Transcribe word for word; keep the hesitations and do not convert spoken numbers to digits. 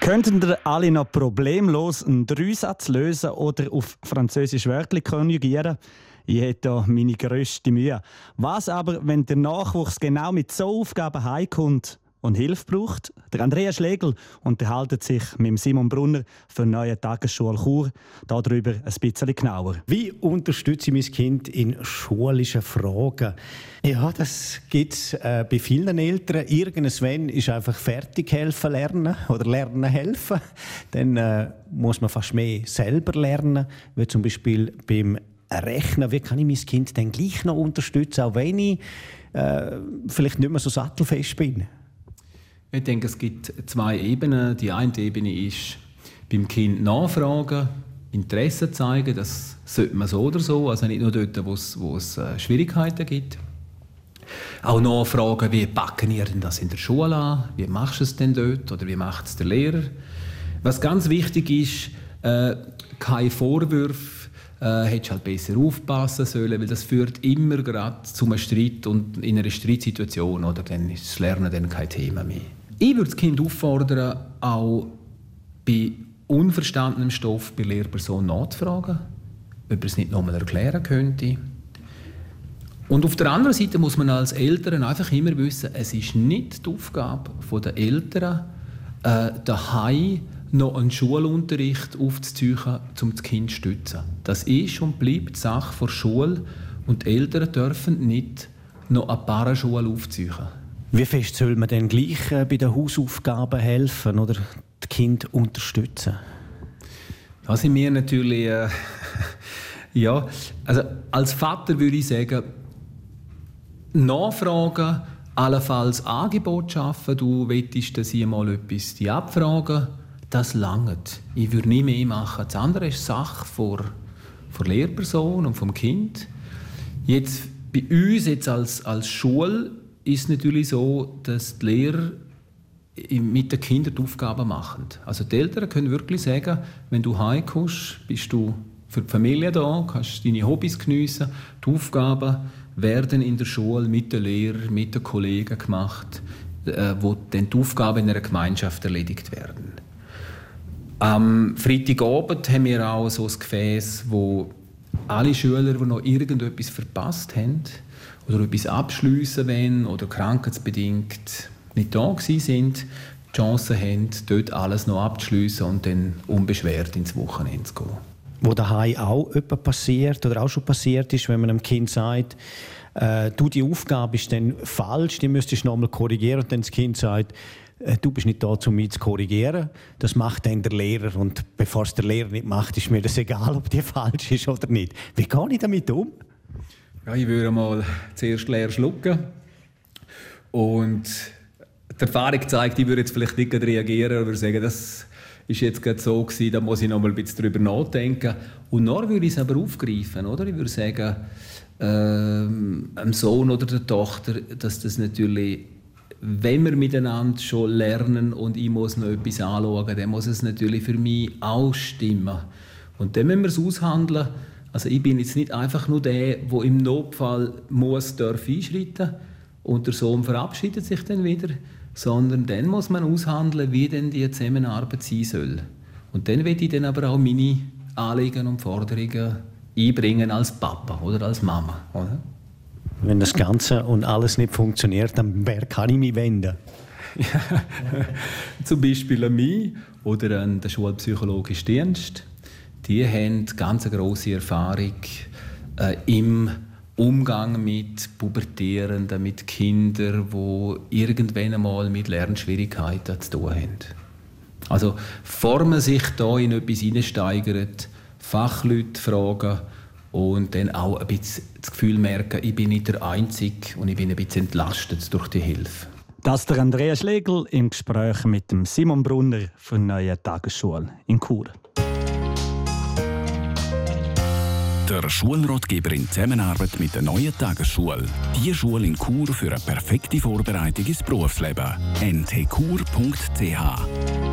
Könnten ihr alle noch problemlos einen Dreisatz lösen oder auf Französisch Wörtchen konjugieren? Ich hätte da meine grösste Mühe. Was aber, wenn der Nachwuchs genau mit so Aufgaben heimkommt und Hilfe braucht? Der Andrea Schlegel unterhält sich mit Simon Brunner für die neue Tagesschule Chur darüber ein bisschen genauer. Wie unterstütze ich mein Kind in schulischen Fragen? Ja, das gibt es äh, bei vielen Eltern. Irgendwann ist einfach fertig helfen lernen oder lernen helfen. Dann äh, muss man fast mehr selber lernen, wie zum Beispiel beim Rechnen. Wie kann ich mein Kind dann gleich noch unterstützen, auch wenn ich äh, vielleicht nicht mehr so sattelfest bin? Ich denke, es gibt zwei Ebenen. Die eine Ebene ist beim Kind nachfragen, Interesse zeigen. Das sollte man so oder so, also nicht nur dort, wo es, wo es äh, Schwierigkeiten gibt. Auch nachfragen, wie packen ihr denn das in der Schule an? Wie machst du es denn dort? Oder wie macht es der Lehrer? Was ganz wichtig ist, äh, keine Vorwürfe. Äh, hättest halt besser aufpassen sollen, weil das führt immer gerade zu einem Streit und in einer Streitsituation, oder dann ist das Lernen dann kein Thema mehr. Ich würde das Kind auffordern, auch bei unverstandenem Stoff bei Lehrpersonen nachzufragen, ob er es nicht nochmal erklären könnte. Und auf der anderen Seite muss man als Eltern einfach immer wissen, es ist nicht die Aufgabe der Eltern, äh, daheim noch einen Schulunterricht aufzuziehen, um das Kind zu stützen. Das ist und bleibt die Sache der Schule und die Eltern dürfen nicht noch eine Paraschule aufziehen. Wie fest soll man denn gleich äh, bei den Hausaufgaben helfen oder das Kind unterstützen? Da sind wir natürlich... Äh, ja, also als Vater würde ich sagen, nachfragen, allenfalls Angebot schaffen. Du möchtest, dass ich mal etwas die abfragen. Das langt. Ich würde nie mehr machen. Das andere ist Sache vor, vor Lehrperson und vom Kind. Jetzt, bei uns jetzt als, als Schule ist es natürlich so, dass die Lehrer mit den Kindern die Aufgaben machen. Also die Eltern können wirklich sagen, wenn du heimkommst, bist du für die Familie da, kannst deine Hobbys geniessen. Die Aufgaben werden in der Schule mit den Lehrern, mit den Kollegen gemacht, wo dann die Aufgaben in einer Gemeinschaft erledigt werden. Am Freitagabend haben wir auch so ein Gefäß, wo alle Schüler, die noch irgendetwas verpasst haben oder etwas abschliessen wollen oder krankheitsbedingt nicht da sind, die Chance haben, dort alles noch abzuschliessen und dann unbeschwert ins Wochenende zu gehen. Wo daheim auch etwas passiert oder auch schon passiert ist, wenn man einem Kind sagt, äh, du, die Aufgabe ist dann falsch, die müsstest du nochmal korrigieren, und dann das Kind sagt, du bist nicht da, um mich zu korrigieren. Das macht dann der Lehrer. Und bevor es der Lehrer nicht macht, ist mir das egal, ob die falsch ist oder nicht. Wie gehe ich damit um? Ja, ich würde mal zuerst leer schlucken. Und die Erfahrung zeigt, ich würde jetzt vielleicht nicht reagieren, aber würde sagen, das ist jetzt gerade so gewesen, da muss ich noch mal ein bisschen drüber nachdenken. Und dann würde ich es aber aufgreifen. Oder? Ich würde sagen, ähm, einem Sohn oder der Tochter, dass das natürlich, wenn wir miteinander schon lernen und ich muss noch etwas anschauen, dann muss es natürlich für mich auch stimmen. Und dann müssen wir es aushandeln. Also ich bin jetzt nicht einfach nur der, der im Notfall muss, darf einschreiten und der Sohn verabschiedet sich dann wieder, sondern dann muss man aushandeln, wie denn die Zusammenarbeit sein soll. Und dann will ich dann aber auch meine Anliegen und Forderungen einbringen als Papa oder als Mama. Oder? Wenn das Ganze und alles nicht funktioniert, dann wer kann ich mich wenden? Ja, zum Beispiel an mich oder an den Schulpsychologischen Dienst. Die haben ganz eine grosse Erfahrung äh, im Umgang mit Pubertierenden, mit Kindern, die irgendwann einmal mit Lernschwierigkeiten zu tun haben. Also, bevor man sich da in etwas hineinsteigert, Fachleute fragen, und dann auch ein bisschen das Gefühl merken, ich bin nicht der Einzige und ich bin ein bisschen entlastet durch die Hilfe. Das ist der Andrea Schlegel im Gespräch mit dem Simon Brunner von der neuen Tagesschule in Chur. Der Schulratgeber in Zusammenarbeit mit der neuen Tagesschule. Die Schule in Chur für eine perfekte Vorbereitung ins Berufsleben. n t chur punkt c h